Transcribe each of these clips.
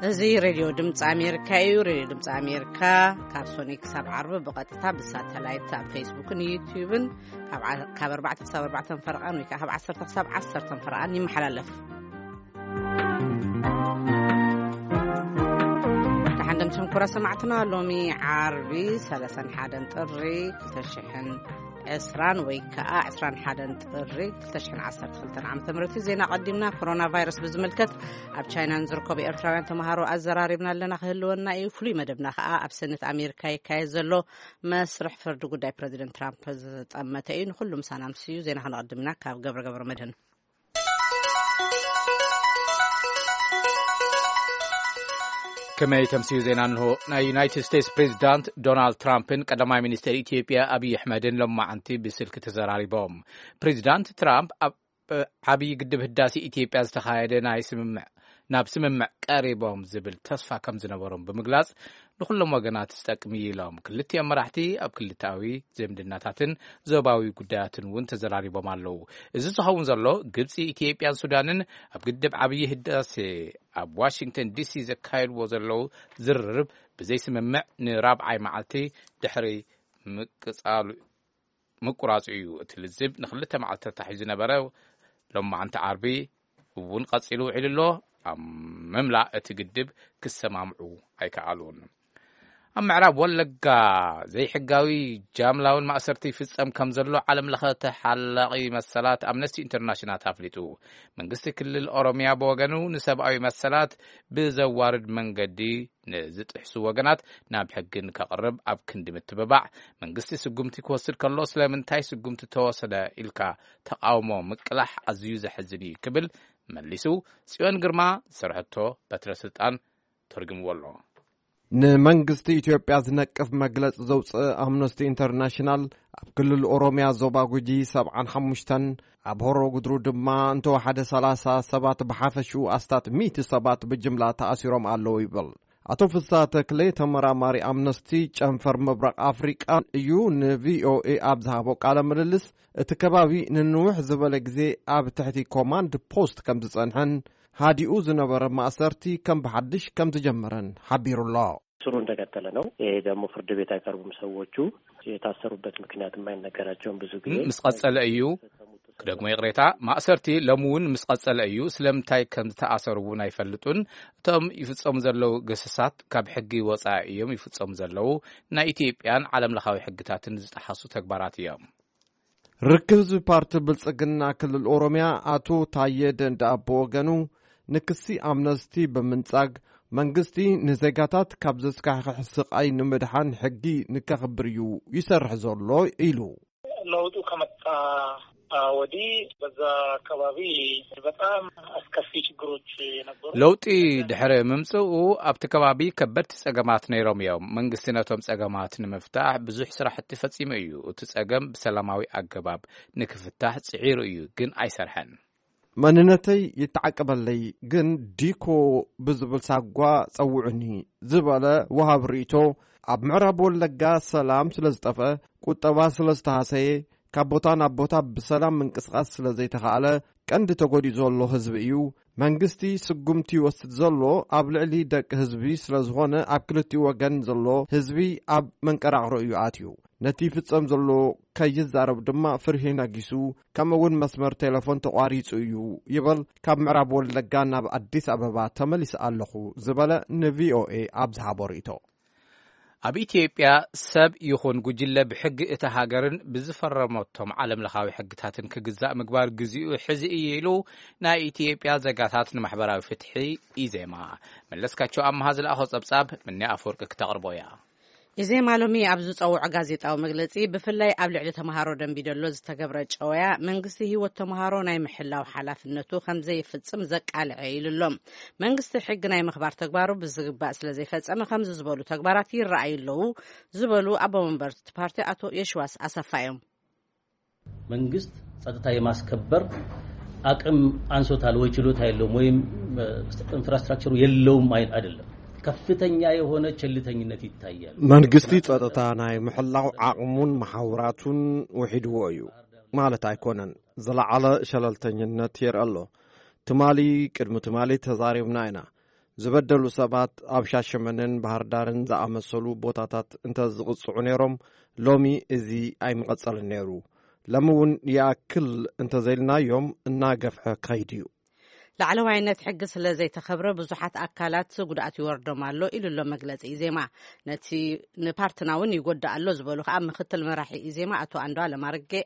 زي راديو دمت أمريكا راديو دمت أمريكا كابسونيك سبع عرب بقطتها بالساتلايت فيسبوك ويوتيوب كاب 4 فرقان وكاب 10 فرقان يمحللف تحدمتم كرة سمعتنا لومي عربي 3 حادن طري تشحن اسران ويكا اسران حدن طري تشحن 12 عام تمرتي زينا قدمنا كورونا فيروس بزملكت اب تشاينا نزركو بإرتراوያን ተማሃሮ አዘራሪብና ለና ክህልወና እዩ ፍሉይ መደብና ከዓ ኣብ ሰነት ኣሜሪካ ይካየድ ዘሎ መስርሕ ፍርዲ ጉዳይ ፕሬዚደንት ትራምፕ ዝጠመተ እዩ ንኩሉ ምሳና ምስዩ ዜና ክንቀድምና ካብ ገብረ መድህን كما يتمسيو زينان هو يونايتد ستيتس بريزيدنت دونالد ترامب قدماء مينستر إثيوبيا أبي أحمد لما عنتي بسلك تزراري بوم بريزيدنت ترامب أبي قدب هداسي إثيوبيا استخايدنا ناب سممع قريبهم زبل تصفى كم زنبرهم بمقلاص نخلهم وقنات استقمي لهم كلتي أمرحتي أب كلتاوي زمدناتاتن زوباوي قداتن وانتزراري بمالو إذا صحوون زلو قبسي إثيوبيا سودانن أب قدب عبي هداسي أب واشنطن دي سي زكايد وزلو زررب بزي سممع نراب عاي معالتي دحري مقراصيو تلزب نخلتها معالتا تحيزنا براو لما عنت عربي ونقصيلو عللو مملأ تقدب كسمامعو أيكالون معراب ولقا زي حقاوي جاملاون ما أسرتي في السم كم زلو عالم لخته حلقي مسالات أمنستي انترناشنال تافليتو من قصة كل الأوروميا بوغانو نسب أي مسالات بزوارد من قدي نزت إحسو وغانات ناب حقن كقرب أب كندم التببع من قصة سقومتي كوصل كاللوس لمن تاي سقومتي توصل إلكا تقاومو مكلح عزيوز حزني كبل ملسو سيوان قرما سرحتو بترسلتان ترجم والله نمنغستي إثيوبيا زنقف مجلس زوج أمنستي إنترناشنال بكل الأوروميا زوباغوجي 75 أبهرو قدرو دما انتو 137 بحافشو أستات 100 سبات بجملة تأثيرهم على يبل أتو فساتك لي تمراماري أمنستي چنفر مبرق أفريقا يو VOA أبزهابو قال مللس اتكبابي ننوح زبالك زي أب تحتي كوماند بوست كم تسأنحن هادي أوزنبر مأسرتي كم بحدش كم تجمرن حبير الله سرون ተከተለ ነው ደግሞ ፍርድ ቤት አይቀርቡም ሰዎቹ የታሰሩበት ምክንያት የማይነገራቸውን ብዙ ጊዜ مسقصل أيو كدغሞ يقريتا مأسرتي لمون مسقصل أيو سلمታይ كم تأثرون አይፈልጡን ቶም ይፍጾም ዘለው ገሰሳት ካብ ሕጊ ወጻኢዮም ይፍጾም ዘለው ናይ ኢትዮጵያን ዓለም ለኻዊ ሕግታትን ዝጣሐሱ ተግባራት እዮም ርክዝ ፓርቲ ብልጽግና ክልል ኦሮሚያ አቶ ታየ ደንዳቦ ወገኑ ንክሲ አምነስቲ በመንጻግ መንግስቲ ንዜጋታት ካብ ዘስካሕ ስቃይ ንምድሓን ሕጊ ንከኽብርዩ ይሰርሕ ዘሎ ኢሉ ለውጡ ከመጣ ወዲ በዛ አካባቢ በጣም አስከፊ ችግሮች ነበሩ ለውጢ ድሕረ መምጽኡ ኣብቲ ከባቢ ከበድቲ ጸገማት ነይሮም እዮም መንግስትነቶም ጸገማት ንምፍታሕ ብዙሕ ስራሕቲ ፈጺሙ እዩ እቲ ጸገም ብሰላማዊ አገባብ ንክፍታሕ ጽዒሩ እዩ ግን ኣይሰርሐን መንነተይ ይተዓቀበለይ ግን ዲኮ ብዝብል ሳጓ ጸውዑኒ ዝበለ ወሃብ ሪቶ ኣብ ምዕራብ ወለጋ ሰላም ስለዝጠፈ ቁጠባ ስለዝተሃሰየ ካብ ቦታ ናብ ቦታ ብሰላም ምንቅስቃስ ስለዘይተኻለ ቀንዲ ተጎዲኡ ዘሎ ህዝቢ እዩ መንግስቲ ስጉምቲ ይወስድ ዘሎ ኣብ ልዕሊ ደቂ ህዝቢ ስለዝኾነ ኣብ ክልቲኡ ወገን ዘሎ ህዝቢ ኣብ መንቀራቕሮ እዩ ኣትዩ ነቲ ፍጸም ዘሎ ከይዛረብ ድማ ፍርሂ ነጊሱ ከምኡውን መስመር ቴሌፎን ተቋሪጹ እዩ ይብል ካብ ምዕራብ ወለጋ ናብ ኣዲስ አበባ ተመሊስ ኣለኹ ዝበለ ንቪኦኤ ኣብ ዝሃቦ ሪቶ ኣብ ኢትዮጵያ ሰብ ይኹን ጉጅለ ብሕጊ እቲ ሃገርን ብዝፈረመቶም ዓለም ለኻዊ ሕግታትን ክግዛእ ምግባር ግዜኡ ሕዚ ኢሉ ናይ ኢትዮጵያ ዘጋታት ንማሕበራዊ ፍትሒ ኢዜማ መለስካቸው ኣማሃ ዝለኣኾ ጸብጻብ ምንያ ኣፈወርቂ ክተቕርቦያ ኢዜማ ሎሚ ኣብ ዝጸውዕ ጋዜጣዊ መግለጺ ብፍላይ ኣብ ልዕሊ ተማሃሮ ደንቢ ደሎ ዝተገብረ ጨወያ መንግስቲ ህይወት ተማሃሮ ናይ ምሕላው ሓላፍነቱ ከምዘይፍጽም ዘቃልዐ ኢሉሎም መንግስቲ ሕጊ ናይ ምኽባር ተግባሩ ብዝግባእ ስለዘይፈጸመ ከምዚ ዝበሉ ተግባራት ይረኣዩ ኣለዉ ዝበሉ ኣቦ መንበር ፓርቲ አቶ የሽዋስ አሰፋ እዮም መንግስት ጸጥታ የማስከበር አቅም አንሶታል ወይ ችሎታ የለውም ወይም ኢንፍራስትራክቸሩ የለውም አይደለም ከፍተኛ የሆነ ቸልተኝነት ይታያል መንግስቲ ጸጥታ ናይ ምሕላው ዓቅሙን መሓውራቱን ወሒድዎ እዩ ማለት አይኮነን ዘለዓለ ሸለልተኝነት የርአሎ ትማሊ ቅድሚ ትማሊ ተዛሪብና ኢና ዝበደሉ ሰባት ኣብ ሻሸመነን ባህር ዳርን ዝኣመሰሉ ቦታታት እንተዝቕጽዑ ነይሮም ሎሚ እዚ ኣይምቐጸልን ነይሩ ለምውን ያክል እንተዘይልናዮም እናገፍሐ ከይድ እዩ ላዕለዋይነት ሕጊ ስለ ዘይተኸብረ ብዙሓት ኣካላት ጉድኣት ይወርዶም ኣሎ ኢሉሎ መግለጺ ኢዜማ ነቲ ንፓርትና እውን ይጎዳእ ኣሎ ዝበሉ ከዓ ምክትል መራሒ ኢዜማ ኣቶ አንዱዓለም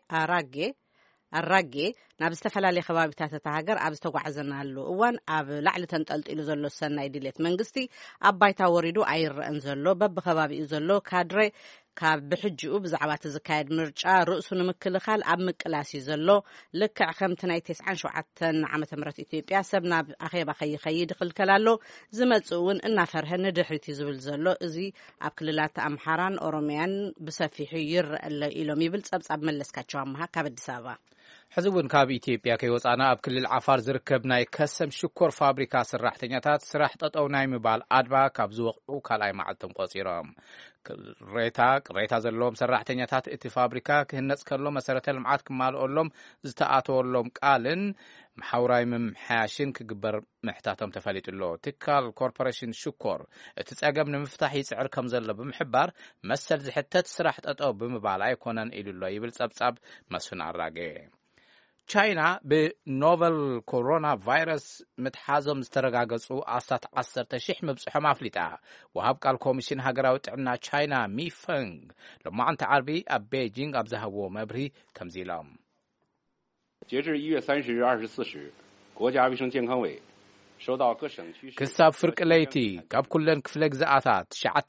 ኣራጌ ናብ ዝተፈላለየ ከባቢታት እታ ሃገር ኣብ ዝተጓዓዘናሉ እዋን ኣብ ላዕሊ ተንጠልጢሉ ዘሎ ሰናይ ድሌት መንግስቲ ኣብ ባይታ ወሪዱ ኣይረአን ዘሎ በብኸባቢኡ ዘሎ ካድሬ ካብ ብሕጅኡ ብዛዕባ ዝካየድ ምርጫ ርእሱ ንምክልኻል ኣብ ምቅላስ እዩ ዘሎ ልክዕ ከምቲ ናይ 97 ዓመተ ምህረት ኢትዮጵያ ሰብ ናብ ኣኼባ ከይኸይድ ይኽልከላሎ ዝመጽእ እውን እናፈርሀ ንድሕሪት ዝብል ዘሎ እዚ ኣብ ክልላት ኣምሓራን ኦሮሚያን ብሰፊሑ ይርአለ ኢሎም ይብል ጸብጻብ መለስካቸው ኣምሃ ካብ አዲስ ኣበባ ሕዚ እውን ካብ ኢትዮጵያ ከይወፃና ኣብ ክልል ዓፋር ዝርከብ ናይ ከሰም ሽኮር ፋብሪካ ሰራሕተኛታት ስራሕ ጠጠው ናይ ምባል ኣድማ ካብ ዝወቕዑ ካልኣይ መዓልቶም ቆፂሮም ቅሬታ ዘለዎም ሰራሕተኛታት እቲ ፋብሪካ ክህነጽ ከሎ መሰረተ ልምዓት ክማልኦሎም ዝተኣተወሎም ቃልን ማሕበራዊ ምምሕያሽን ክግበር ምሕታቶም ተፈሊጡሎ ትካል ኮርፖሬሽን ሽኮር እቲ ጸገም ንምፍታሕ ይጽዕር ከም ዘሎ ብምሕባር መሰል ዝሕተት ስራሕ ጠጠው ብምባል ኣይኮነን ኢሉሎ ይብል ጸብጻብ መስፍን ኣራጌ ቻይና ብኖቨል ኮሮና ቫይረስ ምትሓዞም ዝተረጋገጹ 10,000 ምብጽሖም ኣፍሊጣ ወሃብ ቃል ኮሚሽን ሃገራዊ ጥዕና ቻይና ሚፈንግ ሎማዓንቲ ዓርቢ ኣብ ቤጂንግ ኣብ ዝሃብዎ መብርሂ ከምዚ ኢሎም 截至1月30日24时国家卫生健康委 ክሳብ ፍርቂ ለይቲ ካብ ኩለን ክፍለ ግዝኣታት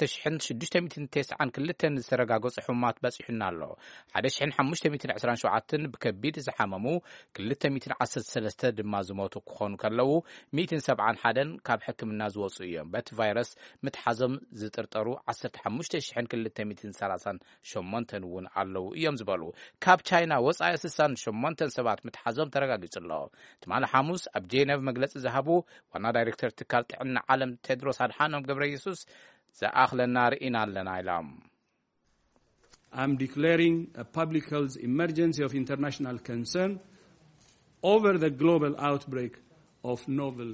9,692 ዝተረጋገጹ ሕሙማት በፂሑና ኣሎ 1,527 ብከቢድ ዝሓመሙ 213 ድማ ዝሞቱ ክኾኑ ከለዉ 171 ካብ ሕክምና ዝወፁ እዮም በቲ ቫይረስ ምትሓዞም ዝጥርጠሩ 15,238 እውን ኣለዉ እዮም ዝበሉ ካብ ቻይና ወፃኢ 68 ሰባት ምትሓዞም ተረጋጊጹ ኣሎ ትማሊ ሐሙስ ኣብ ጄኔቭ መግለጺ ዝሃቡ ዋና ዳይሬክተር ትካል ጥዕና ዓለም ቴድሮስ አድሓኖም ገብረ ኢየሱስ ዘኣኽለና ርኢና ኣለና ኢሎም I'm declaring a public health emergency of international concern over the global outbreak of novel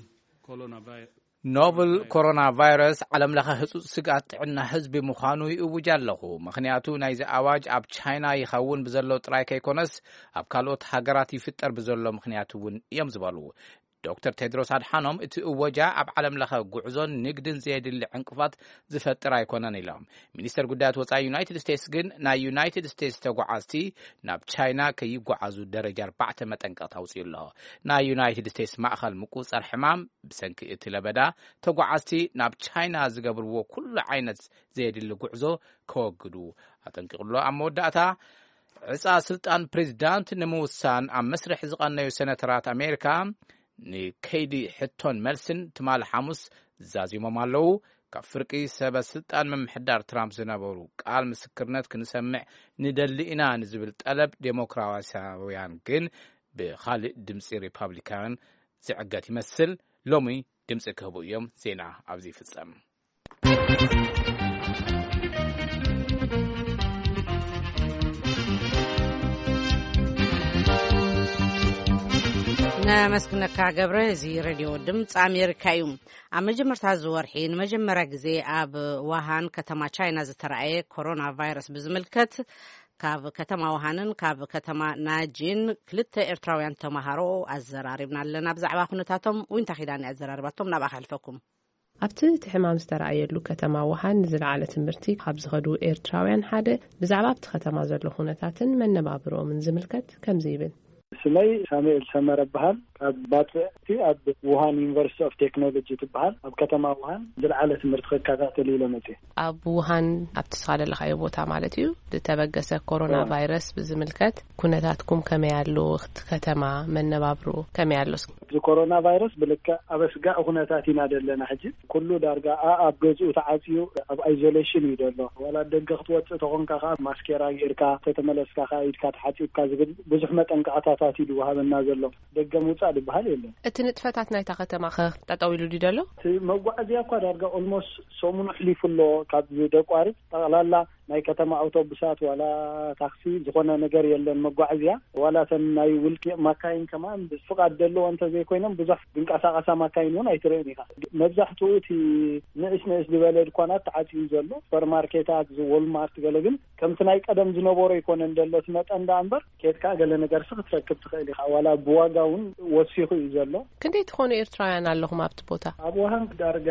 coronavirus ዓለም ለኸ ህጹጽ ስጋት ጥዕና ህዝቢ ምዃኑ ይእውጅ ኣለኹ ምኽንያቱ ናይዚ ኣዋጅ ኣብ ቻይና ይኸውን ብዘሎ ጥራይ ከይኮነስ ኣብ ካልኦት ሃገራት ይፍጠር ብዘሎ ምኽንያቱ እውን እዮም ዝበሉ ዶክተር ቴድሮስ አድሓኖም እቲ እወጃ ኣብ ዓለም ለኸ ጉዕዞን ንግድን ዘየድሊ ዕንቅፋት ዝፈጥር ኣይኮነን ኢሎም ሚኒስተር ጉዳያት ወፃኢ ዩናይትድ ስቴትስ ግን ናይ ዩናይትድ ስቴትስ ተጓዓዝቲ ናብ ቻይና ከይጓዓዙ ደረጃ 4 መጠንቀቕታ ኣውፅኡ ኣሎ ናይ ዩናይትድ ስቴትስ ማእኸል ምቁፅጻር ሕማም ብሰንኪ እቲ ለበዳ ተጓዓዝቲ ናብ ቻይና ዝገብርዎ ኩሉ ዓይነት ዘየድሊ ጉዕዞ ከወግዱ ኣጠንቂቕሎ ኣብ መወዳእታ ዕፃ ስልጣን ፕሬዚዳንት ንምውሳን ኣብ መስርሕ ዝቐነዩ ሴነተራት ኣሜሪካ ንከይዲ ሕቶን መልስን ትማል ሐሙስ ዛዚሞም ኣለዉ ካብ ፍርቂ ሰበ ስልጣን ምምሕዳር ትራምፕ ዝነበሩ ቃል ምስክርነት ክንሰምዕ ንደሊ ኢና ንዝብል ጠለብ ዴሞክራሲያውያን ግን ብኻልእ ድምፂ ሪፐብሊካን ዝዕገት ይመስል ሎሚ ድምፂ ክህቡ እዮም ዜና ኣብዚ ይፍጸም መስግነካ ገብረ እዚ ሬድዮ ድምፂ ኣሜሪካ እዩ ኣብ መጀመርታ ዝወርሒ ንመጀመርያ ግዜ ኣብ ውሃን ከተማ ቻይና ዝተረኣየ ኮሮና ቫይረስ ብዝምልከት ካብ ከተማ ውሃንን ካብ ከተማ ናጂን ክልተ ኤርትራውያን ተማሃሮ ኣዘራሪብና ኣለና ብዛዕባ ኩነታቶም ወይንታ ኺዳኒ ኣዘራርባቶም ናብ ኣሕልፈኩም ኣብቲ እቲ ሕማም ዝተረኣየሉ ከተማ ውሃን ዝለዓለ ትምህርቲ ካብ ዝኸዱ ኤርትራውያን ሓደ ብዛዕባ ኣብቲ ከተማ ዘሎ ኩነታትን መነባብሮምን ዝምልከት ከምዚ ይብል ስመይ ሳሙኤል ሰመረ በሃል ኣብ ባትቲ ኣብ ውሃን ዩኒቨርሲቲ ኦፍ ቴክኖሎጂ ትበሃል ኣብ ከተማ ውሃን ዝለዓለ ትምህርቲ ክከታተል ኢሎ መጽ ኣብ ውሃን ኣብቲ ተኻለለኻዮ ቦታ ማለት እዩ ዝተበገሰ ኮሮና ቫይረስ ብዝምልከት ኩነታትኩም ከመይ ኣሎ እቲ ከተማ መነባብሮ ከመይ ኣሎ እዚ ኮሮና ቫይረስ ብልካ ኣብ ስጋእ ኩነታት ኢና ደለና ሕጂ ኩሉ ዳርጋ ኣብ ገዝኡ ተዓጽዩ ኣብ አይዞሌሽን እዩ ደሎ ወላ ደገ ክትወጽእ ተኾንካ ማስኬራ ጌርካ ተተመለስካ ኢድካ ተሓጺብካ ዝብል ብዙሕ መጠንቀቕታታት ኣገልግሎታት እዩ ወሃበና ዘሎ ደገ ሙጻእ ድበሃል የለን እቲ ንጥፈታት ናይታ ከተማ ጠጠው ኢሉ ዲደሎ መጓዓዝያ እኳ ዳርጋ ኦልሞስት ሰሙኑ ሕሊፉሎ ካብ ደቋሪት ጠቕላላ ናይ ከተማ ኣውቶቡሳት ዋላ ታክሲ ዝኾነ ነገር የለን መጓዓዝያ ዋላ ተን ናይ ውልቂ ማካይን ከማ ብፍቃድ ደሎ እንተ ዘይኮይኖም ብዙሕ ድንቃሳቃሳ ማካይን እውን ኣይትርእን ኢኻ መብዛሕትኡ እቲ ንእስ ዝበለ ድኳናት ተዓፅዩ ዘሎ ሱፐርማርኬታት ወልማርት ገለ ግን ከምቲ ናይ ቀደም ዝነበሮ ይኮነን ደሎ ትመጠን ዳ እምበር ኬትካ ገለ ነገር ክትረክብ ትኽእል ኢኻ ዋላ ብዋጋ እውን ወሲኹ እዩ ዘሎ ክንደይ ትኾኑ ኤርትራውያን ኣለኹም ኣብቲ ቦታ ኣብ ወሃን ዳርጋ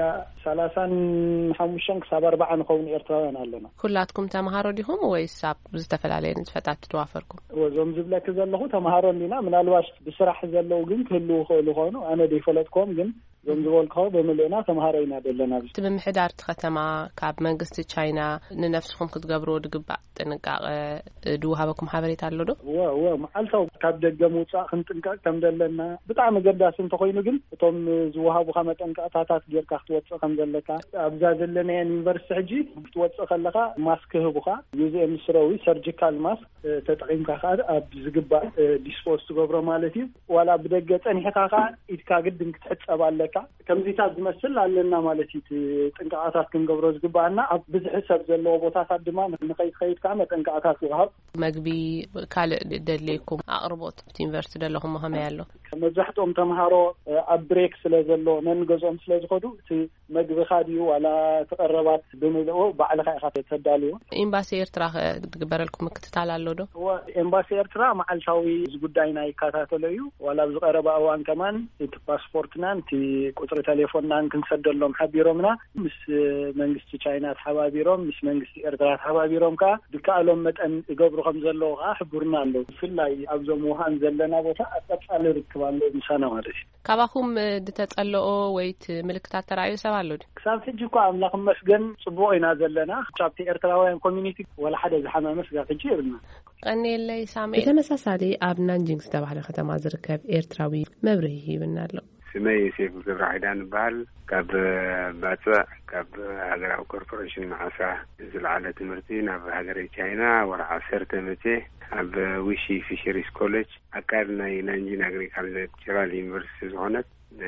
35 ክሳብ 40 ንኸውን ኤርትራውያን ኣለና ኩላትኩም ተማሃሮ ዲኹም ወይስ ኣብ ዝተፈላለዩ ንጥፈታት ትዋፈርኩም ወዞም ዝብለክ ዘለኹ ተማሃሮ እንዲና ምናልባሽ ብስራሕ ዘለው ግን ክህልው ይኽእሉ ኾይኑ ኣነ ደይፈለጥኩም ግን ዞም ዝበልክኸው ብምልእና ተማሃሮ ኢና ዘለና እቲ ብምሕዳር እቲ ከተማ ካብ መንግስቲ ቻይና ንነፍስኩም ክትገብሮ ድግባእ ጥንቃቐ ድውሃበኩም ሓበሬታ ኣሎ ዶ መዓልታዊ ካብ ደገ ምውፃእ ክንጥንቀቕ ከም ዘለና ብጣዕሚ ገዳሲ እንተኮይኑ ግን እቶም ዝውሃቡካ መጠንቀቕታታት ጌርካ ክትወፅእ ከም ዘለካ ኣብዛ ዘለና ዩኒቨርሲቲ ሕጂ ክትወፅእ ከለካ ማስክ ህቡካ ዩዝኤም ስረዊ ሰርጂካል ማስክ ተጠቂምካ ከዓ ኣብ ዝግባእ ዲስፖዝ ትገብሮ ማለት እዩ ዋላ ብደገ ፀኒሕካ ከዓ ኢድካ ግድን ክትሕፀብ ኣለካ ከምዚታት ዝመስል ኣለና ማለት እዩ ጥንቃቐታት ክንገብሮ ዝግባአና ኣብ ብዙሕ ሰብ ዘለዎ ቦታታት ድማ ንኸይድ ከዓ መጠንቀቕታት ይወሃብ መግቢ ካልእ ደድልየኩም ኣቕርቦት ኣብቲ ዩኒቨርሲቲ ዘለኹም ከመይ ኣሎ መብዛሕትኦም ተምሃሮ ኣብ ብሬክ ስለ ዘሎ ነንገዝኦም ስለ ዝኸዱ እቲ መግቢኻ ድዩ ዋላ ተቐረባት ብምልኦ ባዕልኻ ኢኻ ተዳልዩ ኤምባሲ ኤርትራ ዝግበረልኩም ምክትታል ኣሎ ዶ ኤምባሲ ኤርትራ መዓልታዊ ጉዳይና ይከታተሎ እዩ ዋላ ብዝቐረባ እዋን ከማን እቲ ፓስፖርትናን እቲ ቁጥሪ ቴሌፎንናን ክንሰደሎም ሓቢሮምና ምስ መንግስቲ ቻይና ተሓባቢሮም ምስ መንግስቲ ኤርትራ ተሓባቢሮም ከዓ ድከኣሎም መጠን ይገብሩ ከም ዘለዎ ከዓ ሕቡርና ኣሎ ብፍላይ ኣብዞም ውሃን ዘለና ቦታ ኣጠቃሊ ርክብ ኣሎ ምሳና ማለት እዩ ካባኹም ድተጸልኦ ወይት ምልክታት ተራእዩ ሰብ ኣሎ ዲ ክሳብ ሕጂ እኳ ኣምላኽ መስገን ጽቡቕ ኢና ዘለና ካብቲ ኤርትራውያን ኮሚኒቲ ወላ ሓደ ዝሓመመ ስጋ ሕጂ ይርና ቀኒለይ ሳሙኤል ተመሳሳሊ ኣብ ናንጂንግ ዝተባህለ ከተማ ዝርከብ ኤርትራዊ መብርሂ ይብና ኣሎ ስመይ ዮሴፍ ገብረሒዳን ይበሃል ካብ ባፅዕ ካብ ሃገራዊ ኮርፖሬሽን ማዓሳ ዝለዓለ ትምህርቲ ናብ ሃገረ ቻይና ወርዓ 10 መቼ ኣብ ዊሺ ፊሸሪስ ኮሌጅ ኣካል ናይ ናንጂን አግሪካልቸራል ዩኒቨርሲቲ ዝኾነት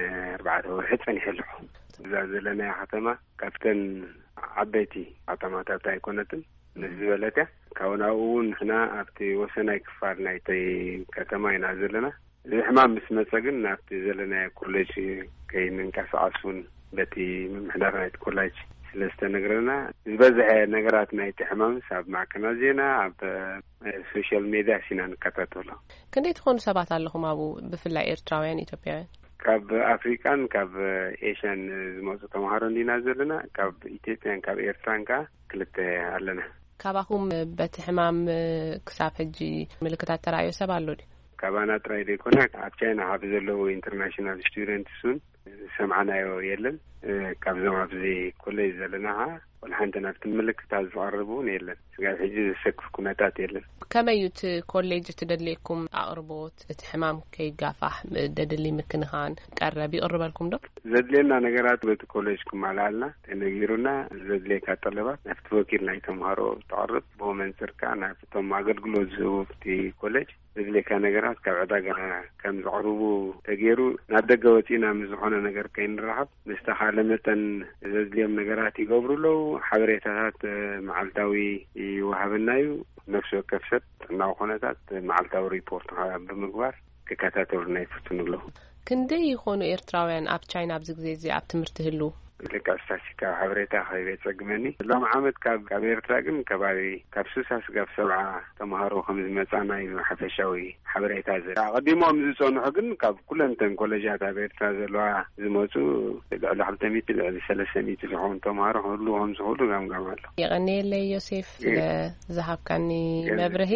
4 ወርሒ ፀኒሐለኹ እዛ ዘለና ከተማ ካብተን ዓበይቲ ከተማታት ኣይኮነትን ምስ ዝበለት ካብናኡ ንሕና ኣብቲ ወሰናይ ክፋል ናይተይ ከተማ ኢና ዘለና ሕማም ምስ መፀ ግን ናብቲ ዘለና ኮሌጅ ከይንንቀሳቐሱን በቲ ምምሕዳር ናይቲ ኮሌጅ ስለዝተነግረና ዝበዝሐ ነገራት ናይቲ ሕማምስ ኣብ ማዕከና ዜና ኣብ ሶሻል ሚድያ ሲና ንከታተሎ ክንደይ ትኾኑ ሰባት ኣለኹም ኣብኡ ብፍላይ ኤርትራውያን ኢትዮጵያውያን ካብ ኣፍሪካን ካብ ኤሽያን ዝመፁ ተምሃሮ እንዲና ዘለና ካብ ኢትዮጵያን ካብ ኤርትራን ከዓ ክልተ ኣለና ካባኹም በቲ ሕማም ክሳብ ሕጂ ምልክታት ተራእዮ ሰብ ኣሎ ዲ ካባና ጥራይ ዘይኮነ ኣብ ቻይና ኣብ ዘለዉ ኢንተርናሽናል ስቱደንትስን ሰምዓናዮ የለን ካብዞም ኣብዚ ኮሌጅ ዘለና ወላ ሓንቲ ናብቲ ምልክታት ዝቐርቡን የለን ስጋብ ሕጂ ዝሰክፍ ኩነታት የለን ከመዩት ኮሌጅ ትደልየኩም ኣቕርቦት እቲ ሕማም ከይጋፋሕ ደድሊ ምክንኻን ቀረብ ይቕርበልኩም ዶ ዘድልየና ነገራት በቲ ኮሌጅ ክመላልና ተነጊሩና ዘድልየካ ጠለባት ናብቲ ወኪል ናይ ተምሃሮ ተቐርብ ብኡ መንፅርካ ናብቶም ኣገልግሎት ዝህቡ እቲ ኮሌጅ ዘድልየካ ነገራት ካብ ዕዳጋ ከም ዘቕርቡ ተገይሩ ናብ ደገ ወፂና ምዝኾነ ነገር ከይንረኸብ ምስተኻለ መጠን ዘድልዮም ነገራት ይገብሩለው ሓበሬታታት መዓልታዊ ይወሃበና እዩ ነፍሲ ወከፍ ሰብ ጥዕናዊ ኩነታት መዓልታዊ ሪፖርት ብምግባር ክከታተሉና ይፍትኑለሁ ክንደይ ይኾኑ ኤርትራውያን ኣብ ቻይና ኣብዚ ግዜ እዚ ኣብ ትምህርቲ ህሉ ልካ ስታሲካ ሓበሬታ ከይበፀግመኒ ሎም ዓመት ካብ ኤርትራ ግን ከባቢ ካብ 60 ክሳብ 70 ተምሃሮ ከም ዝመፃና እዩ ሓፈሻዊ ሓበሬታ ዘ ቀዲሞም ዝፀንሑ ግን ካብ ኩለንተን ኮሌጃት ኣብ ኤርትራ ዘለዋ ዝመፁ ልዕሊ 200 ልዕሊ 300 ዝኸውን ተምሃሮ ህሉ ከም ዝኽእሉ ጋምጋም ኣሎ የቐኒየለይ ዮሴፍ ዝሃብካኒ መብርሂ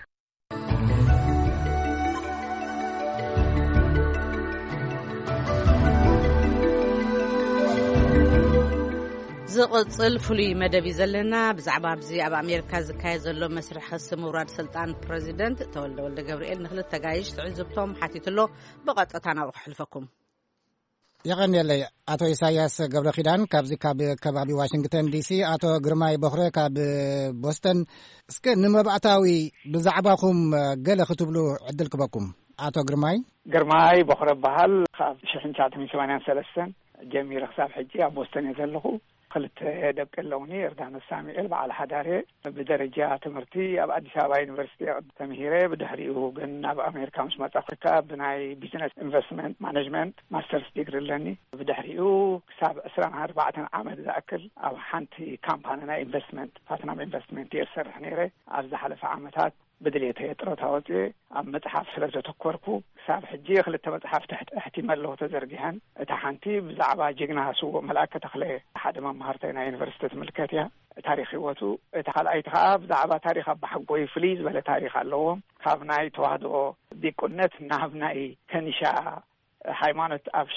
ዝቕጽል ፍሉይ መደብ ዘለና ብዛዕባ ኣብዚ ኣብ ኣሜሪካ ዝካየድ ዘሎ መስርሕ ክሲ ምውራድ ስልጣን ፕረዚደንት ተወልደ ወልደ ገብርኤል ንክልተ ተጋይሽ ትዕዝብቶም ሓቲትሎ ብቐጥታ ናብ ክሕልፈኩም የቐኒየለይ ኣቶ ኢሳያስ ገብረ ኪዳን ካብዚ ካብ ከባቢ ዋሽንግተን ዲሲ ኣቶ ግርማይ በኽረ ካብ ቦስተን እስከ ንመባእታዊ ብዛዕባኹም ገለ ክትብሉ ዕድል ክበኩም አቶ ግርማይ በخረ ባህል ካብ 1983 ጀሚረ ክሳብ ሕጂ ኣብ ቦስተን ዘለኹ ክልተ ደቀለውኒ እርዳነ ሳሙኤል በዓል ሓዳሬ ብደረጃ ትምህርቲ ኣብ አዲስ አበባ ዩኒቨርሲቲ ተምሂረ ብድሕሪኡ ግን ኣብ ኣሜሪካ ምስ መጣኽካ ብናይ ቢዝነስ ኢንቨስትመንት ማኔጅመንት ማስተርስ ዲግሪ ኣለኒ ብድሕሪኡ ክሳብ 24 ዓመት ዝኣክል ኣብ ሓንቲ ካምፓኒ ናይ ኢንቨስትመንት ፓርትነር ኢንቨስትመንት ይሰርሕ ነይረ ኣብ ዝሓለፈ ዓመታት بدليت يطرطاوت ام مصحف سلازه تكوركو حساب حجي خلت مصحف تحت احتمال له تزرجهن تحنتي بزعبا جغنا سو ملائكه تخله احد ما مهرتنا يونيفرسيتي ملكاتيا تاريخي وتو تخلعيتها بزعبا تاريخ بحقوي فليز ولا تاريخ اللهم خابناي توحدو ديكونت نابناي كنشا ሃይማኖት ኣብ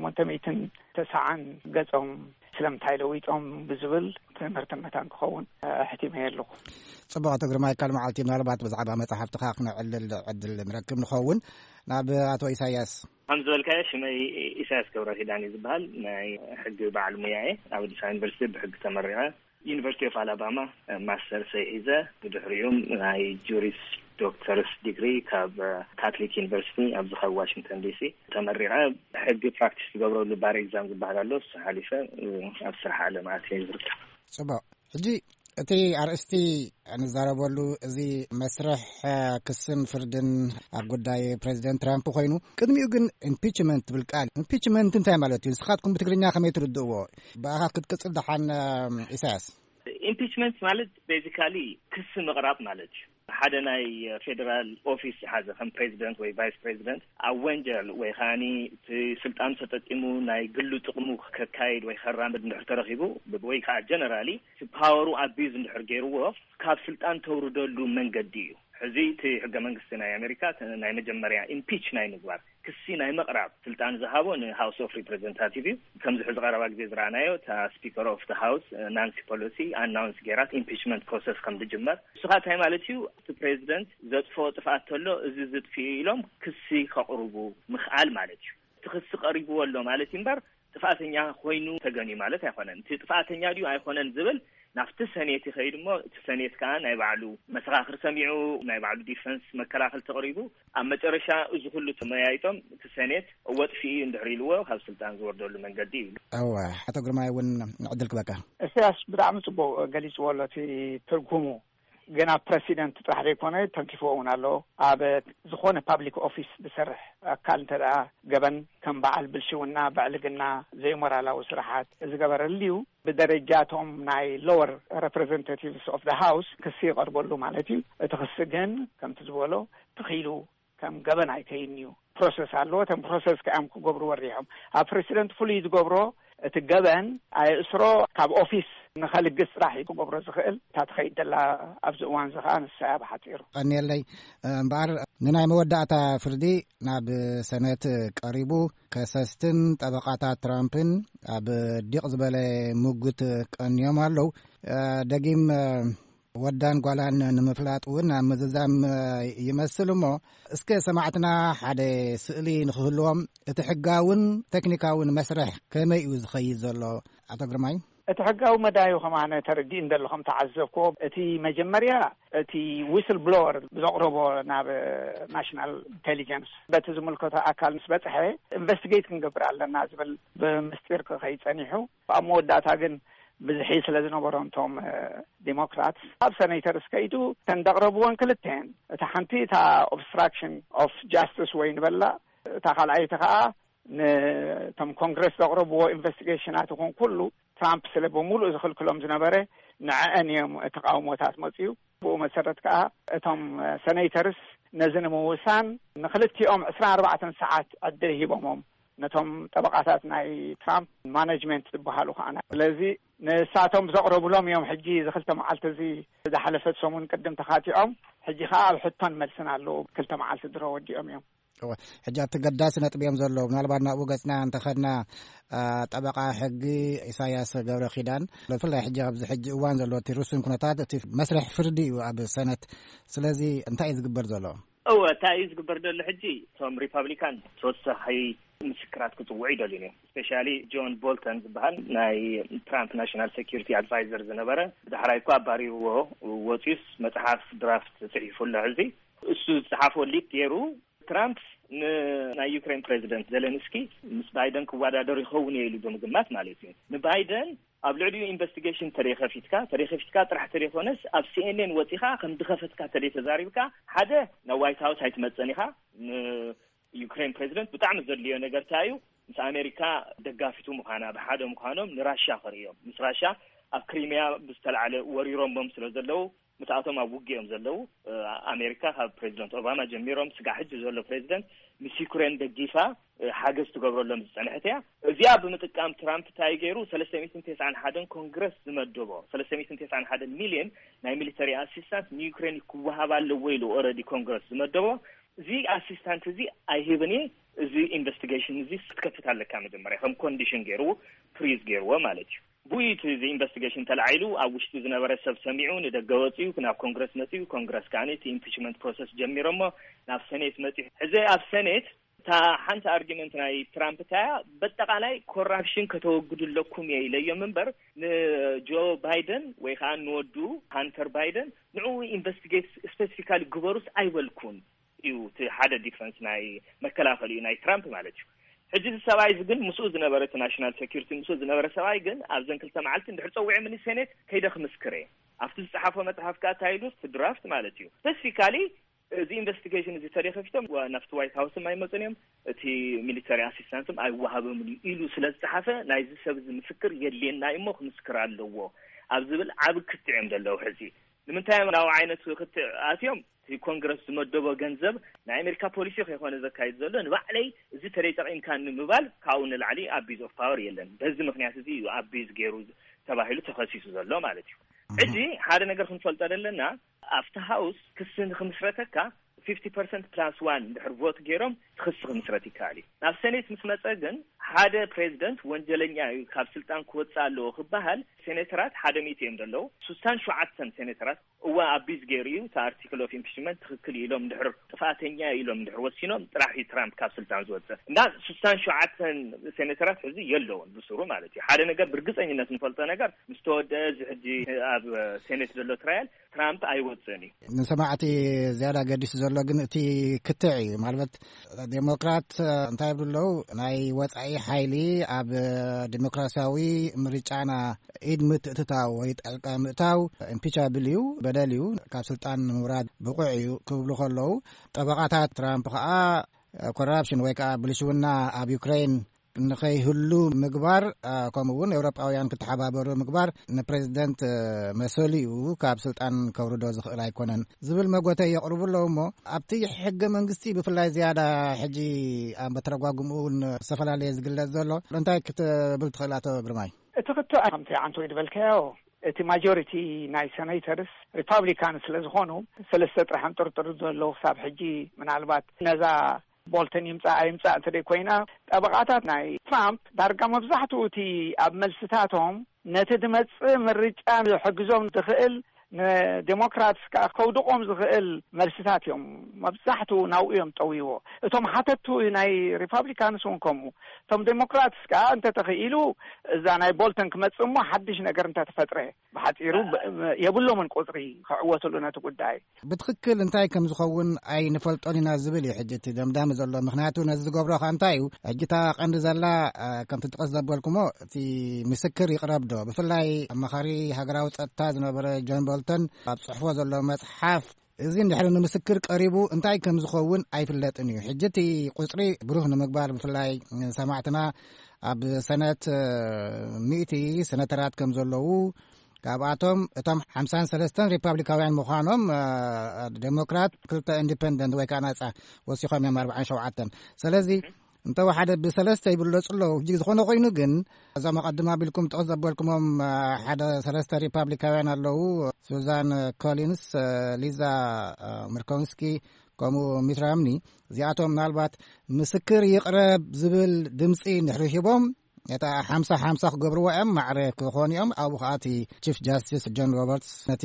1809 ገጾም ስለምታይ ለዊጦም ብዝብል ትምህርቲ መታን ክኸውን ሕቲመየለኹ ጽቡቕ ግርማይ ካል መዓልቲ ምናልባት ብዛዕባ መጽሓፍትኻ ክንዕልል ዕድል ንረክብ ንኸውን ናብ አቶ ኢሳያስ ከምዝበልካዮ ሽመይ ኢሳያስ ገብረኪዳን ዝበሃል ናይ ሕጊ በዓል ሙያዬ ኣብ አዲስ አበባ ዩኒቨርሲቲ ብሕጊ ተመሪዐ ዩኒቨርሲቲ ኦፍ አላባማ ማስተርስ ሒዘ ብድሕሪኦም ናይ ጁሪስ ዶክተርስ ዲግሪ ካብ ካቶሊክ ዩኒቨርሲቲ ኣብ ዝኸ ዋሽንግተን ዲሲ ተመሪዐ ሕጊ ፕራክቲስ ዝገብረሉ ባር ኤግዛም ዝበሃል ኣሎ ሓሊፈ ኣብ ስራሕ ዓለም ኣትየ ዝርከብ ጽቡቕ ሕጂ እቲ ኣርእስቲ እንዛረበሉ እዚ መስርሕ ክስን ፍርድን ኣብ ጉዳይ ፕሬዚደንት ትራምፕ ኮይኑ ቅድሚኡ ግን ኢምፒችመንት ትብል ቃል ኢምፒችመንት እንታይ ማለት እዩ ንስኻትኩም ብትግርኛ ከመይ ትርድእዎ ብኣኻ ክትቅፅል ድሓን ኢሳያስ ኢምፒችመንት ማለት ቤዚካሊ ክስ ምቕራብ ማለት እዩ ሓደ ናይ ፌደራል ኦፊስ ሓዘ ከም ፕሬዚደንት ወይ ቫይስ ፕሬዚደንት ኣብ ወንጀል ወይ ኻኒ ስልጣን ተጠቂሙ ናይ ግሉ ጥቕሙ ከካይድ ወይ ከራምድ እንድሕር ተረኺቡ ወይ ከዓ ጀነራሊ ፓወሩ ኣቢዝ እንድሕር ገይርዎ ካብ ስልጣን ተውርደሉ መንገዲ እዩ ሕዚ እቲ ሕገ መንግስቲ ናይ አሜሪካ ናይ መጀመርያ ኢምፒች ናይ ምግባር ክሲ ናይ መቕራብ ስልጣን ዝሃቦ ንሃውስ ኦፍ ሪፕሬዘንታቲቭ ከምዚ ሕዚ ቀረባ ግዜ ዝረኣናዮ ታ ስፒከር ኦፍ ተ ሃውስ ናንሲ ፖሎሲ ኣናውንስ ገይራት ኢምፒችመንት ፕሮሰስ ከም ዝጅመር እሱኻ እንታይ ማለት እዩ እቲ ፕሬዚደንት ዘጥፎ ጥፍኣት ተሎ እዚ ዝጥፊኡ ኢሎም ክሲ ከቕርቡ ምኽኣል ማለት እዩ እቲ ክሲ ቀሪብዎ ኣሎ ማለት እምበር ጥፋተኛ ኮይኑ ተገኒ ማለት ኣይኮነን እቲ ጥፋተኛ ድዩ ኣይኮነን ዝብል ናፍቲ ሰኔት ይኸይድ እሞ እቲ ሰኔት ከዓ ናይ ባዕሉ መሰኻኽር ሰሚዑ ናይ ባዕሉ ዲፈንስ መከላኸል ተቕሪቡ ኣብ መጨረሻ እዚ ኩሉ ተመያይጦም እቲ ሰኔት ወጥፊኡ እንድሕር ኢልዎ ካብ ስልጣን ዝወርደሉ መንገዲ እዩ ኣዋ ኣቶ ግርማይ እውን ንዕድል ክበቃ እሳያስ ብጣዕሚ ጽቡቕ ገሊጽዎ ኣሎ እቲ ትርጉሙ ገና ፕሬሲደንት ጥራሕ ዘይኮነ ተንኪፎ እውን ኣሎ ኣብ ዝኾነ ፓብሊክ ኦፊስ ዝሰርሕ ኣካል እንተደኣ ገበን ከም በዓል ብልሽውና ባዕልግና ዘይሞራላዊ ስራሓት ዝገበረልዩ ብደረጃቶም ናይ ሎወር ሬፕሬዘንታቲቭስ ኦፍ ደ ሃውስ ክሲ ይቐርበሉ ማለት እዩ እቲ ክሲ ግን ከምቲ ዝበሎ ትኺሉ ከም ገበን ኣይከይን እዩ ፕሮሰስ ኣለዎ እቶም ፕሮሰስ ከኣም ክገብሩ ወሪሖም ኣብ ፕሬሲደንት ፍሉይ ዝገብሮ እቲ ገበን ኣየእስሮ ካብ ኦፊስ ንኸልግስ ጥራሕ ክገብሮ ዝኽእል እታ ትኸይድ ዘላ ኣብዚ እዋን እዚ ከዓ ንሳ ብሓፂሩ ቀኒየለይ እምበኣር ንናይ መወዳእታ ፍርዲ ናብ ሰነት ቀሪቡ ከሰስትን ጠበቃታት ትራምፕን ኣብ ዲቕ ዝበለ ሙግት ቀኒዮም ኣለው ደጊም ወዳን ጓላን ንምፍላጥ እውን ኣብ ምዝዛም ይመስል እሞ እስከ ሰማዕትና ሓደ ስእሊ ንኽህልዎም እቲ ሕጋውን ቴክኒካውን መስርሕ ከመይ እዩ ዝኸይድ ዘሎ ኣቶ ግርማይ እቲ ሕጋዊ መዳዩ ከማነ ተረዲእ እንደለኹም ተዓዘብኮ እቲ መጀመርያ እቲ ዊስል ብሎወር ዘቕረቦ ናብ ናሽናል ኢንቴሊጀንስ በቲ ዝምልከቶ ኣካል ምስ በፅሐ ኢንቨስቲጌት ክንገብር ኣለና ዝብል ብምስጢር ክኸይድ ፀኒሑ ኣብ መወዳእታ ግን ብዝሒ ስለ ዝነበሮም ቶም ዲሞክራት ኣብ ሰኔተርስ ከይዱ ተንደቕረብዎን ክልተን እታ ሓንቲ እታ ኦብስትራክሽን ኦፍ ጃስቲስ ወይ ንበላ እታ ካልኣይቲ ከዓ ነቶም ኮንግረስ ዘቕረብዎ ኢንቨስቲጌሽናት ይኹን ኩሉ ትራምፕ ስለ ብምሉእ ዝኽልክሎም ዝነበረ ንዕአን እዮም ተቃውሞታት መፅዩ ብኡ መሰረት ከዓ እቶም ሰኔተርስ ነዚ ንምውሳን ንክልቲኦም 24 ሰዓት ዕድል ሂቦሞም ነቶም ጠበቃታት ናይ ትራምፕ ማኔጅመንት ዝበሃሉ ከዓና ስለዚ ንሳቶም ዘቕረብሎም እዮም ሕጂ ዝክልተ መዓልቲ እዚ ዝሓለፈት ሰሙን ቅድም ተኻቲኦም ሕጂ ከዓ ኣብ ሕቶን መልስን ኣለዉ ክልተ መዓልቲ ድሮ ወዲኦም እዮም ሕጂ ኣብቲ ገዳሲ ነጥብ እዮም ዘሎ ምናልባት ናብኡ ገፅና እንተኸድና ጠበቃ ሕጊ ኢሳያስ ገብረ ኪዳን ብፍላይ ሕጂ ኣብዚ ሕጂ እዋን ዘሎ እቲ ርሱን ኩነታት እቲ መስርሕ ፍርዲ እዩ ኣብ ሰነት ስለዚ እንታይ እዩ ዝግበር ዘሎ እንታይ እዩ ዝግበር ዘሎ ሕጂ እቶም ሪፐብሊካን ተወሳኺ ምስክራት ክጽውዑ ይደልዩ እዮም ስፔሻሊ ጆን ቦልተን ዝበሃል ናይ ትራምፕ ናሽናል ሴኪሪቲ ኣድቫይዘር ዝነበረ ዳሕራይ እኳ ኣባሪርዎ ወፂስ መጽሓፍ ድራፍት ጽሒፉ ኣሎ ሕዚ እሱ ዝፅሓፎ ሊክ ገይሩ ትራምፕ ናይ ዩክሬን ፕሬዚደንት ዘለንስኪ ምስ ባይደን ክወዳደሩ ይኸውን ኢሉ ብምግማት ማለት እዩ ንባይደን ኣብ ልዕሊኡ ኢንቨስቲጌሽን ተሪኸፊትካ ጥራሕ ተሪኾነስ ኣብ CNN ወፂኻ ከም ድኸፈትካ ተዛሪብካ ሓደ ናብ ዋይት ሃውስ ኣይትመፀን ኢኻ ዩክሬን ፕሬዚደንት ብጣዕሚ ዘድልዮ ነገር ታዩ ምስ ኣሜሪካ ደጋፊቱ ምዃና ብሓደ ምዃኖም ንራሻ ኸሪዮም ምስ ራሻ ኣብ ክሪሚያ ብዝተላዕለ ወሪሮምቦም ስለ ዘለዉ ምትኣቶም ኣብ ውግኦም ዘለዉ ኣሜሪካ ካብ ፕሬዚደንት ኦባማ ጀሚሮም ስጋዕ ሕጂ ዘሎ ፕሬዚደንት ምስ ዩክሬን ደጊፋ ሓገዝ ትገብረሎም ዝፀንሐት እያ እዚኣ ብምጥቃም ትራምፕ እንታይ ገይሩ 391 ኮንግረስ ዝመደቦ 391 ሚልዮን ናይ ሚሊተሪ ኣሲስታንስ ንዩክሬን ክወሃብ ኣለዎ ኢሉ ኦልሬዲ ኮንግረስ ዝመደቦ እዚ ኣሲስታንት እዚ ኣይሂብኒ እዚ ኢንቨስቲጌሽን እዚ ክትከፍት ኣለካ መጀመርያ ከም ኮንዲሽን ገይሩ ፍሪዝ ገይርዎ ማለት እዩ ቡይት እዚ ኢንቨስቲጌሽን ተላዒሉ ኣብ ውሽጢ ዝነበረ ሰብ ሰሚዑ ንደገ ወፂኡ ናብ ኮንግረስ መፂኡ ኮንግረስ ካነት ኢምፒችመንት ፕሮሰስ ጀሚሮሞ ናብ ሴኔት መፂኡ እዚ ኣብ ሴኔት ታ ሓንቲ አርጊመንት ናይ ትራምፕ ታያ በጠቃላይ ኮራፕሽን ከተወግድለኩም የይለዮም መንበር ንጆ ባይደን ወይ ከዓ ንወዱ ሃንተር ባይደን ንዑ ኢንቨስቲጌት ስፔሲፊካሊ ግበሩስ አይበልኩን እዩ ሓደ ዲፈረንስ ናይ መከላኸሊ ናይ ትራምፕ ማለት እዩ ሕጂ ሰባይ ግን ምስኡ ዝነበረ ናሽናል ሴኩሪቲ ምስኡ ዝነበረ ሰባይ ግን ኣብ ዘንክልተ መዓልቲ እንድሕር ፀውዒ ምን ሴኔት ከይደ ክምስክረ ኣብቲ ዝፅሓፎ መጽሓፍ ካ ታይሉ ድራፍት ማለት እዩ ስፔሲፊካሊ እዚ ኢንቨስቲጌሽን እዚ ተሪኸፊቶም ናፍቲ ዋይት ሃውስ ማይመጽንዮም እቲ ሚሊተሪ አሲስታንትም አይዋሃብም ኢሉ ስለ ዝፅሓፈ ናይ ዝሰብ ዝምስክር የለና እሞ ክምስክር ኣለዎ ኣብ ዝብል ዓብ ክትዕም ደለው ሕዚ ንምንታይ ናው ዓይነት ክትኣትዮም እቲ ኮንግረስ ዝመደቦ ገንዘብ ናይ አሜሪካ ፖሊሲ ከይኾነ ዘካይድ ዘሎ ንባዕለይ እዚ ተጠቂምካ ንምባል ካብኡ ንላዕሊ አቢዝ ኦፍ ፓወር የለን በዚ ምክንያት እዚ አቢዝ ገይሩ ተባሂሉ ተኸሲሱ ዘሎ ማለት እዩ ሕጂ ሓደ ነገር ክንፈልጦ ዘለና after house ክስን ክምስረተካ 50% plus 1 ድሕር ቮት ገይሮም ክስ ክምስረት ይካሊ ናብ ሴኔት ምስመፀ ግን ሓደ ፕሬዚደንት ወንጀለኛ ካብ ስልጣን ክወፃ ኣለዎ ክባሃል ሴኔተራት ሓደ ሚቲም ደለው 67 ሴኔተራት እዋ አቢዝ ገይሩ አርቲክል ኦፍ ኢምፒችመንት ትክክል ኢሎም ድሕር ጥፋተኛ ኢሎም ድሕር ወሲኖም ጥራሒ ትራምፕ ካብ ስልጣን ዝወፀ እና 67 ሴኔተራት ሕዚ የለውን ብስሩ ማለት እዩ ሓደ ነገር ብርግፀኝነት ንፈልጦ ነገር ምስተወደ ሕጂ ኣብ ሴኔት ዘሎ ትራያል ትራምፕ አይወፅን ንሰማዕቲ ዝያዳ ገዲስ ዘሎ ግን እቲ ክትዕ ማለት ዴሞክራት እንታይ ብለው ናይ ወፃኢ ሓይሊ ኣብ ዲሞክራሲያዊ ምርጫና ኢድ ምትእትታው ወይ ጣልቃ ምእታው ኢምፒቻብል እዩ በደል እዩ ካብ ስልጣን ምውራድ ብቁዕ እዩ ክብሉ ከለው ጠበቃታት ትራምፕ ከዓ ኮራፕሽን ወይ ከዓ ብልሽውና ኣብ ዩክሬን ንኸይህሉ ምግባር ከምኡውን ኤውሮጳውያን ክትሓባበሩ ምግባር ንፕሬዚደንት መሰሊኡ ካብ ስልጣን ከውርዶ ዝኽእል ኣይኮነን ዝብል መጎተ የቕርቡ ኣለዉ እሞ ኣብቲ ሕገ መንግስቲ ብፍላይ ዝያዳ ሕጂ በተረጓጉምኡን ዝተፈላለየ ዝግለጽ ዘሎ እንታይ ክትብል ትኽእል ኣቶ ግርማይ እቲ ክቶ ከምቲ ዓንቶ ይድበልከዮ እቲ ማጆሪቲ ናይ ሴኔተርስ ሪፐብሊካን ስለ ዝኾኑ ሰለስተ ጥራሕ ጥርጥር ዘለዎ ክሳብ ሕጂ ምናልባት ነዛ ቦልተን ይምፃእ እንተደይ ኮይና ጠበቃታት ናይ ትራምፕ ዳርጋ መብዛሕትኡ እቲ ኣብ መልስታቶም ነቲ ድመፅእ ምርጫ ዝሕግዞም ዝኽእል ንዴሞክራትስ ከዓ ከውድቆም ዝኽእል መልስታት እዮም መብዛሕትኡ ናብኡ እዮም ጠዊዎ እቶም ሓተቱ ናይ ሪፐብሊካንስ እውን ከምኡ እቶም ዴሞክራትስ ከዓ እንተተኽኢሉ እዛ ናይ ቦልተን ክመፅእ እሞ ሓድሽ ነገር እንተተፈጥረ ብሓፂሩ የብሎምን ቁፅሪ ክዕወትሉ ነቲ ጉዳይ ብትክክል እንታይ ከም ዝኸውን ኣይንፈልጦን ኢና ዝብል እዩ ሕጂ እቲ ደምዳሚ ዘሎ ምክንያቱ ነዚ ዝገብሮ ከዓ እንታይ እዩ ሕጂታ ቀንዲ ዘላ ከምቲ ጥቀስ ዘበልኩሞ እቲ ምስክር ይቕረብ ዶ ብፍላይ ኣማኻሪ ሃገራዊ ፀጥታ ዝነበረ ጆን ቦልተን ኣብ ጽሕፎ ዘሎ መጽሓፍ እዚ እንድሕር ንምስክር ቀሪቡ እንታይ ከም ዝኸውን ኣይፍለጥን እዩ ሕጂ እቲ ቁፅሪ ብሩህ ንምግባር ብፍላይ ሰማዕትና ኣብ ሰነት 100 ሴኔተራት ከም ዘለዉ ካብኣቶም እቶም 53 ሪፐብሊካውያን ምዃኖም ዴሞክራት 2 ኢንዲፔንደንት ወይ ከዓ ናጻ ወሲኾም 47 ስለዚ እንተወሓደ ብሰለስተ ይብለፁ ኣለዉ ሕጂ ዝኾነ ኮይኑ ግን እዞም ኣቐድማ ቢልኩም ጥቕስ ዘበልኩሞም ሓደ ሰለስተ ሪፐብሊካውያን ኣለዉ ሱዛን ኮሊንስ ሊዛ ምርኮንስኪ ከምኡ ሚት ሮምኒ እዚኣቶም ምናልባት ምስክር ይቕረብ ዝብል ድምፂ ንሕርሂቦም እታ 50-50 ክገብርዎ እዮም ማዕረ ክኾኑ እዮም ኣብኡ ከዓ እቲ ቺፍ ጃስቲስ ጆን ሮበርትስ ነቲ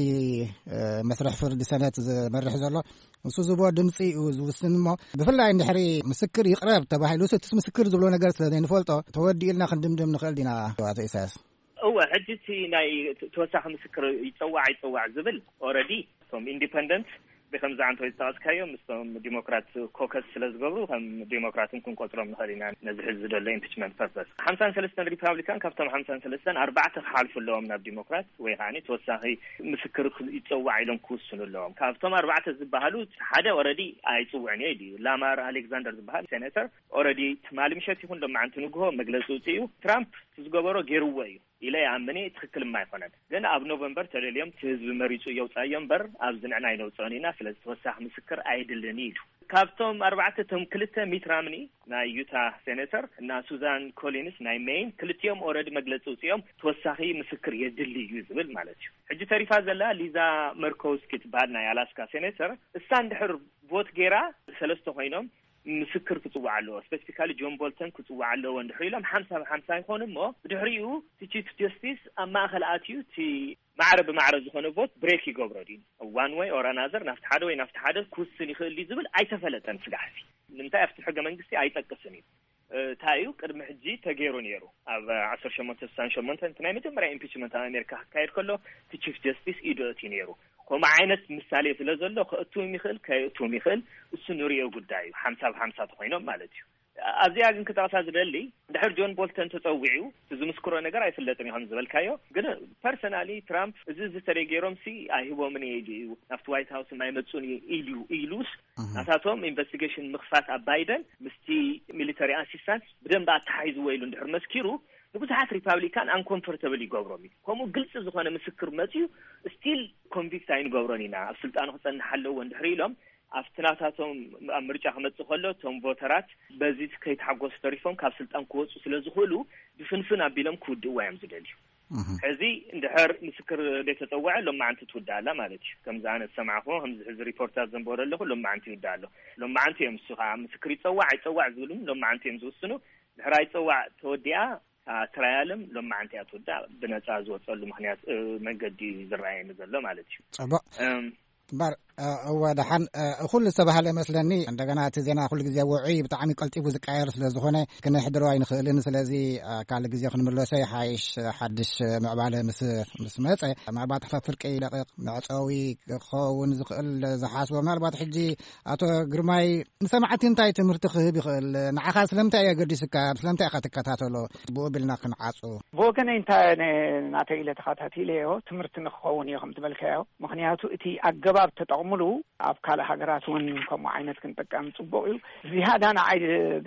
መስርሕ ፍርዲ ሰነት ዝመርሕ ዘሎ ንሱ ዝቦ ድምፂ ዝውስን እሞ ብፍላይ እንድሕሪ ምስክር ይቕረብ ተባሂሉ እቲ ምስክር ዝብሎ ነገር ስለ ዘይንፈልጦ ተወዲእልና ክንድምድም ንኽእል ዲና ኣቶ ኢሳያስ እወ ሕጂ እቲ ናይ ተወሳኺ ምስክር ይፀዋዕ ዝብል ኦልሬዲ እቶም ኢንዲፐንደንት بخمسة عن تويت تاسكايوم مستهم ديمقراط كوكس سلزقبرو هم ديمقراطين كون قطرهم نخلينا نزح الزدل لإمبيتشمنت بيربس 53 ريبابليكان كفتهم 53 4 حالف لهم ناب ديمقراط ويعني توساخي مسكر يتصوع لهم كوسن لهم كفتهم 4 زبهالو حدا اوريدي ايصوعني يدي لامار الكساندر زبهال سيناتور اوريدي تمال مشات يكون لما انت نغو مغلصوتيو ترامب تزغبرو غيروي إلى عمني تخكل ما يفنن لأن أب نوفمبر ترى اليوم تهز بمريض يوصايم بر أبزنعنا ينوصانينا فلذ توسع مسكر عيدل نيدو كابتوم 4 كلتا ميترامني نا يوتا سيناتور نا سوزان كولينس نا مين كلتيوم اوريدي مغلصوتيوم توساخي مسكر يدلي يزبل مالتي حجي تاريفا زلا ليزا مركوز كتبادنا يالاسكا سيناتور استاندحر فوت غيرا ثلاثه خوينوم مسكر كتوع له سبيسيفيكالي جون بولتون كتوع له وندحيلهم 50 يكون مو بدحريو تشيف جاستيس اما خلاتيو تي معرض زخونه فوت بريك يغبرودين وان واي اور انذر نفت حدا وي نفت حدا كوسن يخلي زبل ايتفلتن سغاسي لمتا افتح حق منغستي ايطقسني تايو قدم حجي تغيرو نيرو اب 10 شمونت انتنا مجمرا امبيچمنت امريكا كاير كله تشيف جاستيس ايدوتي نيرو كما عينت مثالي ስለዘሎ ከእቱ የሚخل ከእቱ የሚخل እሱ ኑሪው ጉዳዩ 50 ተቆይኖም ማለት እዩ አዚያ ግን ከተዋሳ ዝደሊ ድሕር ጆን ቦልተን ተጸውዒው ብዙ መስክሮ ነገር አይፈለጥም ይሆን ዝበልካዮ ግን ፐርሰናሊ ትራምፕ እዚ ተረገሮም ሲ አይቦ ምን ይዲ ናፍት ዋይት ሃውስ ማይመጹን ኢሉስ ናታቶም ኢንቨስቲጌሽን ምኽፋት አባይደን ምስቲ ሚሊታሪ አሲስታንስ በደንብ አታይዙ ወይሉ ድሕር መስኪሩ ብዙሓት ሪፓብሊካን አንኮምፎርታብል ይገብሮም ኮሙ ግልጽ ዝኾነ ምስክር መጽዩ ስቲል ኮንቪክት አይን ገብሮኒና ኣብ ስልጣን ክጸንሐለው ወንድሕሪሎም አፍትናታቶም ምርጫ ከመጽ ኸሎ ቶም ቮተራት በዚህ ከይታጎስ ተሪፎም ካብ ስልጣን ክወጹ ስለዝኽሉ ድፍንፍን አቢሎም ክውድዋዮም ዝደልዩ እዚ እንድሕር ምስክር ደተጠዋዕ ሎም ማንት ትውዳላ ማለት እዩ ከምዛ አነ ሰማዕኹ ከምዚ ሪፖርተር ዘንበረለኹ ሎም ማንት ይውዳሎ ሎም ማንት የምስኻ ምስክር ይጸዋዕ ዝብሉም ሎም ማንት የምዝውስኑ ድሕር ይጸዋዕ ተወዲያ ትራያልም ሎም ማንት ያትውዳ ብነጻ ዝወጸሉ ምክንያት መንገዲ ዝራየን ዘሎ ማለት እዩ ጽቡቅ ባር ወደሐን ሁሉ ሰባህለ መስለኒ እንደገና ተዜና ሁሉ ጊዜ ወዒ በጣም ይቀልጥቡ ዝቃየር ስለዝኾነ ከነሕድሮ አይንኽእልን ስለዚ ካለ ጊዜ ክንምለሰ ሓይሽ ሓድሽ ምዕባለ ምስ መጸ ምናልባት ፍርቂ ደቂቕ መዕፀዊ ክኸውን ዝኽእል ዝሓስቦ ምናልባት ሕጂ አቶ ግርማይ ንሰማዕቲ እንታይ ትምህርቲ ክህብ ይኽእል ንዓኻ ስለምንታይ የገዲስካ ስለምንታይ ኢኻ ትከታተሎ ብኡብልና ክንዓፁ ብወገነ እንታይ ናተይ ኢለ ተኸታቲለዮ ትምህርቲ ንክኸውን እዩ ከም ትበልካዮ ምክንያቱ እቲ ኣገባብ ተጠቕሙ ሙሉ አፍካለ ሀገራቱን ከመ አይነት ክንጠቀም ጽቡቅ ዚሃዳ ናይ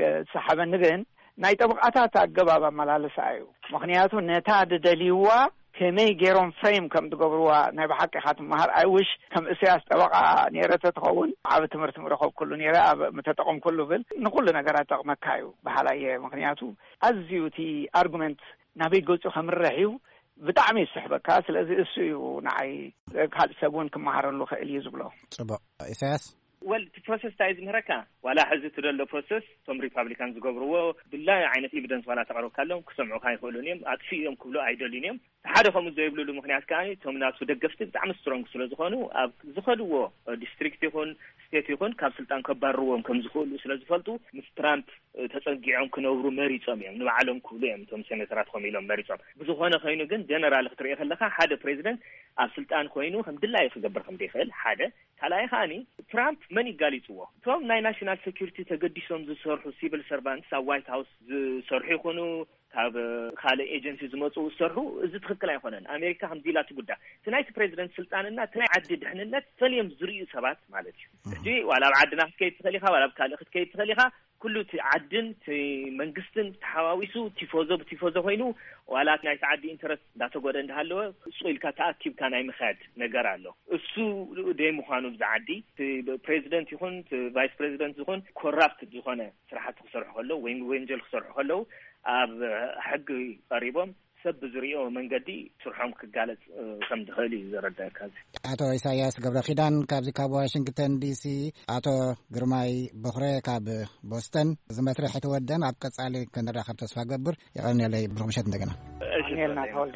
ሰሐበን ግን ናይ ጠብቃታት አገባብ አመላለሳዩ ምክንያቱ ነታ ደደሊዋ ከመይ ገሮን ፍሬም ከም ትገብሩዋ ናይ በሐቂ ኻት ማህር አይውሽ ከም እስያስ ጠበቃ ነረተ ተኸውን ኣብ ትምህርት ምረኸብ ኩሉ ነራ ኣብ መተጠቀም ኩሉ ብል ንኩሉ ነገራት ተጠቅመካዩ በሐላየ ምክንያቱ አዝዩቲ አርጉመንት ናበይ ገጹ ከምረሕዩ ብጣዕሚ ይስሕበካ ስለዚ እሱ እዩ ንዓይ ካልእ ሰቡን ክመሃረሉ ክእል እዩ ዝብሎ ጽቡቅ ኢሳያስ ወል ፕሮሰስ ታይዝ ምረካ ዋላ ሕዚ ትደሎ ፕሮሰስ ቶም ሪፓብሊካን ዝገብርዎ ብላይ ዓይነት ኤቪደንስ ዋላ ተቀርቡ ካሎም ክሰምዑ ካይኽእሉን እዮም አጥፊኦም ክብሉ አይደሉን እዮም ሓደ ከምኡ ዘይብሉሉ ምክንያት ከዓ ቶም ናቱ ደገፍቲ ብጣዕሚ ስትሮንግ ስለዝኾኑ ኣብ ዝኸድዎ ዲስትሪክት ይኹን ስቴት ይኹን ካብ ስልጣን ከባርዎም ከም ዝኽእሉ ስለዝፈልጡ ምስ ትራምፕ ተጸጊዖም ክነብሩ መሪጾም እዮም ንባዕሎም ክብሉ እዮም ቶም ሴኔተራት ከም ኢሎም መሪጾም ብዝኾነ ኮይኑ ግን ጀነራል ክትሪኢ ከለካ ሓደ ፕሬዚደንት ኣብ ስልጣን ኮይኑ ከም ድላይ ክገብር ከም ዘይኽእል ሓደ ካልኣይ ኻኒ ትራምፕ መን ይጋሊጽዎ ቶም ናይ ናሽናል ሴኩሪቲ ተገዲሶም ዝሰርሑ ሲቪል ሰርቫንትስ ኣብ ዋይት ሃውስ ዝሰርሑ ይኹኑ ካብ ካልእ ኤጀንሲ ዝመጹ ዝሰርሑ እዚ ትክክል ኣይኮነን ኣሜሪካ ከምዚ ኢላ ትጉዳ እቲ ናይቲ ፕሬዚደንት ስልጣንና እቲ ናይ ዓዲ ድሕንነት ፈልዮም ዝርዩ ሰባት ማለት እዩ ሕጂ ዋላ ኣብ ዓድና ክትከይድ ትኽእል ኢኻ ዋላ ኣብ ካልእ ክትከይድ ትኽእል ኢኻ ኩሉ እቲ ዓድን እቲ መንግስትን ተሓዋዊሱ ቲፎዞ ኮይኑ ዋላ ናይ ዓዲ ኢንተረስት እንዳተጎደ እንዳሃለወ ጽኢልካ ተኣኪብካ ናይ ምኻድ ነገር ኣሎ እሱ ደይ ምዃኑ ብዛዓዲ ፕሬዚደንት ይኹን ቫይስ ፕሬዚደንት ይኹን ኮራፕት ዝኾነ ስራሕቲ ክሰርሑ ከለው ወይ ወንጀል ክሰርሑ ከለው ኣብ ሕጊ ቀሪቦም ሰብ ዝሪኦ መንገዲ ስርሖም ክጋለጽ ከም ዝኽእል እዩ ዘረዳእካ አቶ ኢሳያስ ገብረኺዳን ካብዚ ካብ ዋሽንግተን ዲሲ አቶ ግርማይ በኽረ ካብ ቦስተን ዝመስርሕ ተወደን ኣብ ቀጻሊ ክንራኸብ ተስፋ ገብር ይቀርንለይ ብሮምሸት እንደገና እኔልና ተወልደ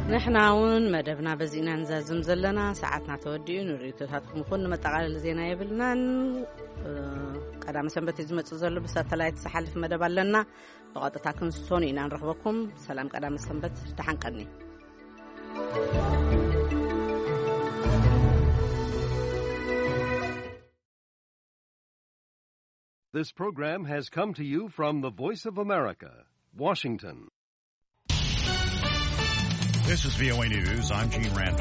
نحنا ون مدبنا بزينا نزازم زلنا ساعتنا توديو نريتاتكم كون متقالل زينا يبلنان قدام سنبت يزمت زلو بساتلايت سحالف مدب لنا بقطتا كنسون إنا نرحبكم سلام قدام سنبت تحنقني This program has come to you from the Voice of America, Washington. This is VOA News. I'm Gene Randall.